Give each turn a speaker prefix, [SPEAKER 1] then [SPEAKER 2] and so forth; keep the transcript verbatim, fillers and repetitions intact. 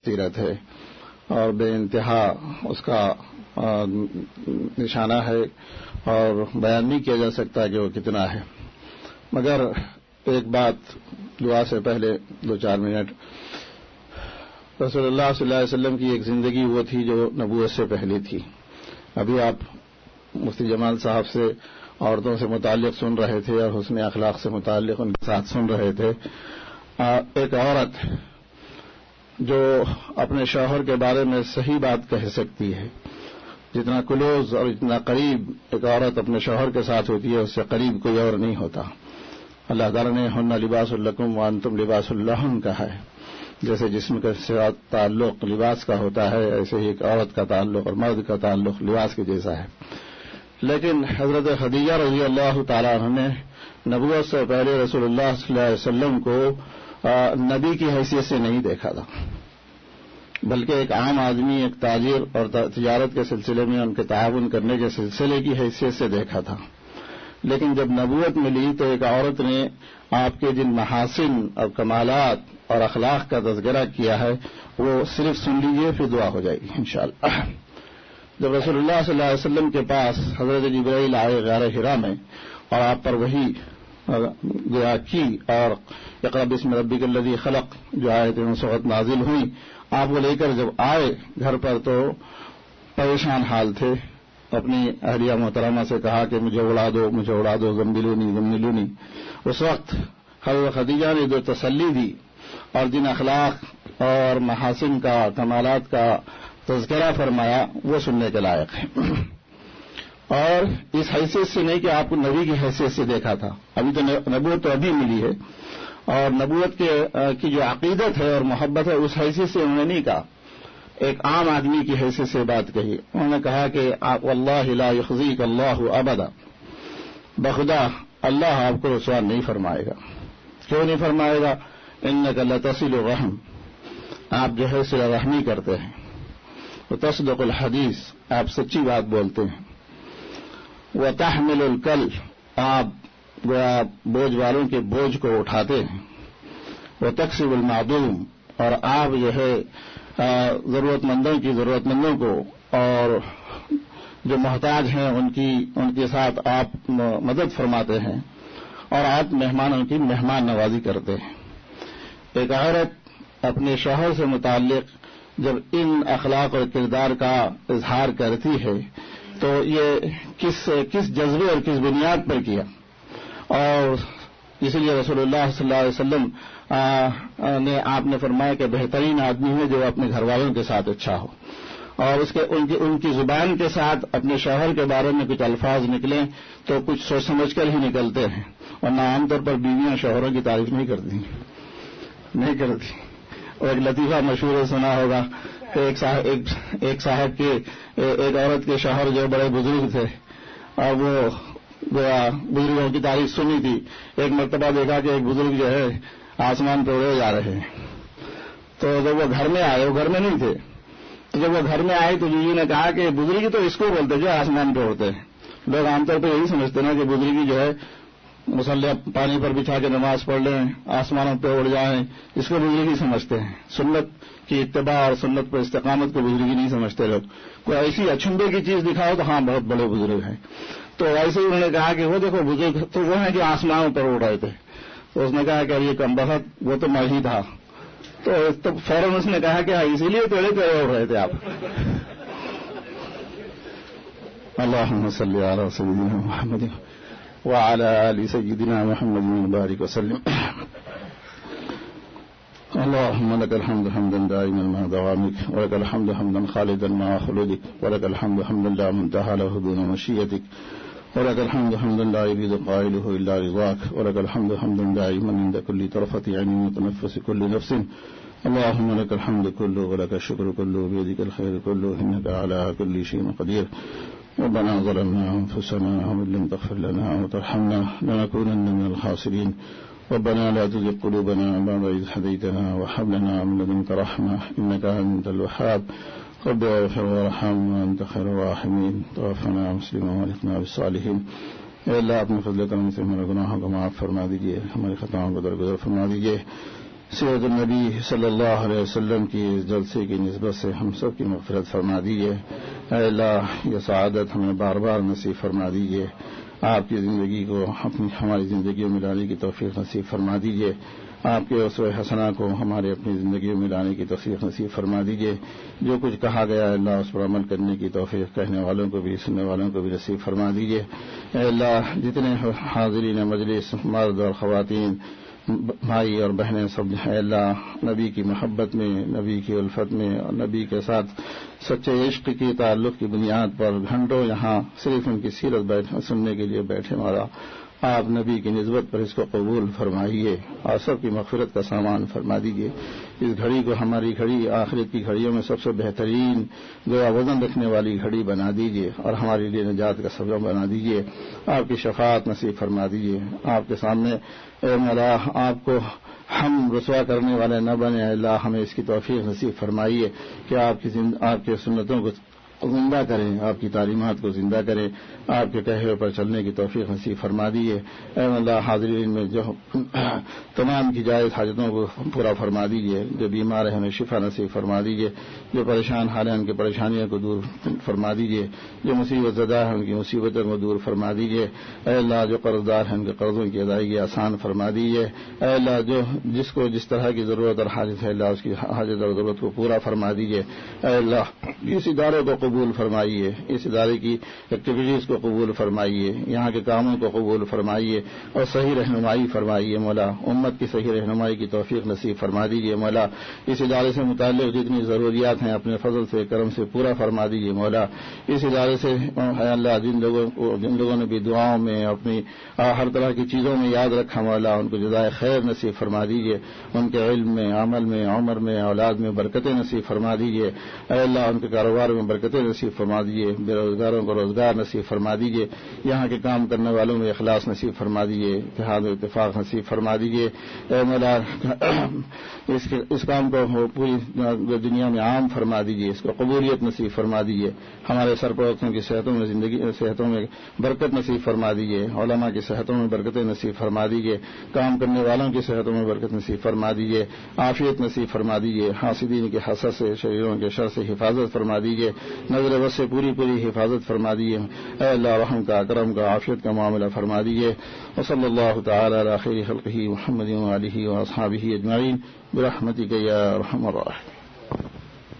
[SPEAKER 1] سیرت ہے اور بے انتہا اس کا نشانہ ہے اور بیان نہیں کیا جا سکتا کہ وہ کتنا ہے. مگر ایک بات دعا سے پہلے دو چار منٹ، رسول اللہ صلی اللہ علیہ وسلم کی ایک زندگی وہ تھی جو نبوت سے پہلے تھی. ابھی آپ مفتی جمال صاحب سے عورتوں سے متعلق سن رہے تھے اور حسن اخلاق سے متعلق ان کے ساتھ سن رہے تھے. ایک عورت جو اپنے شوہر کے بارے میں صحیح بات کہہ سکتی ہے، جتنا کلوز اور اتنا قریب ایک عورت اپنے شوہر کے ساتھ ہوتی ہے اس سے قریب کوئی اور نہیں ہوتا. اللہ تعالیٰ نے ہن لباس لکم وانتم لباس لہن کہا ہے. جیسے جسم کے ساتھ تعلق لباس کا ہوتا ہے، ایسے ہی ایک عورت کا تعلق اور مرد کا تعلق لباس کے جیسا ہے. لیکن حضرت خدیجہ رضی اللہ تعالیٰ عنہ نے نبوت سے پہلے رسول اللہ صلی اللہ علیہ وسلم کو نبی کی حیثیت سے نہیں دیکھا تھا، بلکہ ایک عام آدمی، ایک تاجر اور تجارت کے سلسلے میں ان کے تعاون کرنے کے سلسلے کی حیثیت سے دیکھا تھا. لیکن جب نبوت ملی تو ایک عورت نے آپ کے جن محاسن اور کمالات اور اخلاق کا تذکرہ کیا ہے وہ صرف سن لیجئے پھر دعا ہو جائے گی انشاءاللہ. جب رسول اللہ صلی اللہ علیہ وسلم کے پاس حضرت جبرائیل آئے غار حرا میں اور آپ پر وحی گویا کی اور اقرأ باسم ربک الذی خلق جو آیتیں اس وقت نازل ہوئی، آپ وہ لے کر جب آئے گھر پر تو پریشان حال تھے. اپنی اہلیہ محترمہ سے کہا کہ مجھے اڑا دو مجھے اڑا دو زمبلونی زمبلونی. اس وقت حضرت خدیجہ نے جو تسلی دی اور جن اخلاق اور محاسن کا کمالات کا تذکرہ فرمایا وہ سننے کے لائق ہے. اور اس حیثیت سے نہیں کہ آپ کو نبی کی حیثیت سے دیکھا تھا، ابھی تو نبوت تو ابھی ملی ہے، اور نبوت کے کی جو عقیدت ہے اور محبت ہے اس حیثیت سے انہوں نے نہیں کہا، ایک عام آدمی کی حیثیت سے بات کہی. انہوں نے کہا کہ واللہ لا یخزیک اللہ ابدا، بخدا اللہ آپ کو رسوا نہیں فرمائے گا. کیوں نہیں فرمائے گا؟ انک لتصل الرحم، آپ جو ہے صلہ رحمی کرتے ہیں، وتصدق الحدیث، آپ سچی بات بولتے ہیں، وتحمل الکل، آپ بوجھ والوں کے بوجھ کو اٹھاتے ہیں، وتکسب المعدوم، اور آپ جو ہے ضرورت مندوں کی ضرورت مندوں کو اور جو محتاج ہیں ان کی ان کے ساتھ آپ مدد فرماتے ہیں، اور آپ مہمانوں کی مہمان نوازی کرتے ہیں. ایک عورت اپنے شوہر سے متعلق جب ان اخلاق اور کردار کا اظہار کرتی ہے تو یہ کس کس جذبے اور کس بنیاد پر کیا. اور اسی لیے رسول اللہ صلی اللہ علیہ وسلم نے آپ نے فرمایا کہ بہترین آدمی ہے جو اپنے گھر والوں کے ساتھ اچھا ہو، اور اس کے ان کی ان کی زبان کے ساتھ اپنے شوہر کے بارے میں کچھ الفاظ نکلیں تو کچھ سوچ سمجھ کر ہی نکلتے ہیں، ورنہ عام طور پر بیویاں شوہروں کی تعریف نہیں کرتی نہیں کرتی اور ایک لطیفہ مشہور سنا ہوگا کہ ایک صاحب ایک, ایک صاحب کے ایک عورت کے شوہر جو بڑے بزرگ تھے اور وہ بزرگوں کی تعریف سنی تھی. ایک مرتبہ دیکھا کہ ایک بزرگ جو ہے آسمان پہ اڑے جا رہے ہیں، تو جب وہ گھر میں آئے، وہ گھر میں نہیں تھے، تو جب وہ گھر میں آئے تو جی نے کہا کہ بزرگی تو اس کو بولتے جو آسمان پہ اڑتے ہیں. لوگ عام طور پہ یہی سمجھتے نا کہ بزرگی جو ہے مصلی پانی پر بچھا کے نماز پڑھ لیں، آسمانوں پہ اڑ جائیں، اس کو بزرگی سمجھتے ہیں. سنت کی اتباع اور سنت پر استقامت کو بزرگی نہیں سمجھتے لوگ. کوئی ایسی اچھمبے کی چیز دکھاؤ تو ہاں بہت بڑے بزرگ ہیں. تو ایسے ہی انہوں نے کہا کہ وہ دیکھو بزرگ تو وہ ہیں جو آسمانوں پر اڑ رہے تھے. تو اس نے کہا کہ یہ کم بخت وہ تو میں ہی تھا. تو فوراً اس نے کہا کہ اسی لیے ٹیڑے ٹیڑے اڑ رہے تھے آپ. اللہم صلی علی سیدنا محمد وعلى آل سيدنا محمد وبارك وسلم. اللهم لك الحمد حمدا دائما مع دوامك، ولك الحمد حمدا خالدا مع خلودك، ولك الحمد حمدا لا منتهى له دون مشيتك، ولك الحمد حمدا لا يبيد قائله إلا رضاك، ولك الحمد حمدا دائما عند كل طرفة عين وتنفس كل نفس. اللهم لك الحمد كله ولك الشكر كله بيدك الخير كله إنك على كل شيء قدير. ربنا ظلمنا أنفسنا ومن لم تغفر لنا وترحمنا لنكونن من الخاسرين. ربنا لا تزغ قلوبنا بعد إذ هديتنا وهب لنا من لدنك رحمة إنك أنت الوهاب. رب اغفر وارحم وأنت خير الراحمين. توفنا مسلما والحقنا بالصالحين. اے اللہ اپنے فضل کرم سے ہمارے گناہوں کو معاف فرما دیجیے، ہماری خطاؤں کو درگزر فرما دیجیے. سید النبی صلی اللہ علیہ وسلم کی اس جلسے کی نسبت سے ہم سب کی مغفرت فرما دیجیے۔ اے اللہ یہ سعادت ہمیں بار بار نصیب فرما دیجیے۔ آپ کی زندگی کو اپنی ہماری زندگیوں میں لانے کی توفیق نصیب فرما دیجیے۔ آپ کے اسوہ حسنہ کو ہمارے اپنی زندگیوں میں لانے کی توفیق نصیب فرما دیجیے۔ جو کچھ کہا گیا ہے اللہ اس پر عمل کرنے کی توفیق کہنے والوں کو بھی سننے والوں کو بھی نصیب فرما دیجیے۔ اے اللہ جتنے حاضرین مجلس مرد اور خواتین بھائی اور بہنیں سب اے اللہ نبی کی محبت میں، نبی کی الفت میں اور نبی کے ساتھ سچے عشق کی تعلق کی بنیاد پر گھنٹوں یہاں صرف ان کی سیرت بیٹھ سننے کے لیے بیٹھے مولا آپ نبی کی نسبت پر اس کو قبول فرمائیے اور سب کی مغفرت کا سامان فرما دیجیے۔ اس گھڑی کو ہماری گھڑی آخرت کی گھڑیوں میں سب سے بہترین گویا وزن رکھنے والی گھڑی بنا دیجیے اور ہمارے لیے نجات کا سبب بنا دیجیے۔ آپ کی شفاعت نصیب فرما دیجیے۔ آپ کے سامنے اے مولا آپ کو ہم رسوا کرنے والے نہ بنے، اللہ ہمیں اس کی توفیق نصیب فرمائیے کہ آپ کی آپ کے سنتوں کو زندہ کریں، آپ کی تعلیمات کو زندہ کریں، آپ کے کہے ہوئے پر چلنے کی توفیق نصیب فرما دیجیے۔ اے اللہ حاضرین میں جو تمام کی جائز حاجتوں کو پورا فرما دیجیے، جو بیمار ہیں انہیں شفا نصیب فرما دیجیے، جو پریشان حال ہیں ان کی پریشانیوں کو دور فرما دیجیے، جو مصیبت زدہ ہیں ان کی مصیبتوں کو دور فرما دیجیے۔ اے اللہ جو قرض دار ہیں ان کے قرضوں کی ادائیگی آسان فرما دیجیے۔ اے اللہ جو جس کو جس طرح کی ضرورت اور حاجت ہے اللہ اس کی حاجت اور ضرورت کو پورا فرما دیجیے۔ اے اللہ اس ادارے کو قبول فرمائیے، اس ادارے کی ایکٹیویٹیز کو قبول فرمائیے، یہاں کے کاموں کو قبول فرمائیے اور صحیح رہنمائی فرمائیے مولا، امت کی صحیح رہنمائی کی توفیق نصیب فرما دیجیے مولا۔ اس ادارے سے متعلق جتنی ضروریات ہیں اپنے فضل سے کرم سے پورا فرما دیجیے مولا۔ اس ادارے سے اے اللہ جن لوگوں کو جن لوگوں نے بھی دعاؤں میں اپنی ہر طرح کی چیزوں میں یاد رکھا مولا ان کو جزائے خیر نصیب فرما دیجیے، ان کے علم میں، عمل میں، عمر میں، اولاد میں برکتیں نصیب فرما دیجیے۔ اے اللہ ان کے کاروبار میں برکتیں نصیب فرما دیجیے، بے روزگاروں کو روزگار نصیب فرما دیجیے، یہاں کے کام کرنے والوں میں اخلاص نصیب فرما دیجیے، اتحاد و اتفاق نصیب فرما دیجیے۔ اے مولا اس اس کام کو پوری دنیا میں عام فرما دیجیے، اس کو قبولیت نصیب فرما دیجیے، ہمارے سرپرستوں کی صحتوں میں زندگی صحتوں میں برکت نصیب فرما دیجیے، علماء کی صحتوں میں برکتیں نصیب فرما دیجیے، کام کرنے والوں کی صحتوں میں برکت نصیب فرما دیجیے، عافیت نصیب فرما دیجیے، حاسدین کے حسد سے، شریروں کے شر سے حفاظت فرما دیجیے، نظر بس سے پوری پوری حفاظت فرما دیجیے۔ اے اللہ رحم کا، کرم کا، عافیت کا معاملہ فرما دیجیے۔ وصلی اللہ تعالی علی خیر خلقہ محمد وآلہ واصحابہ اجمعین برحمتک یا ارحم الراحمین۔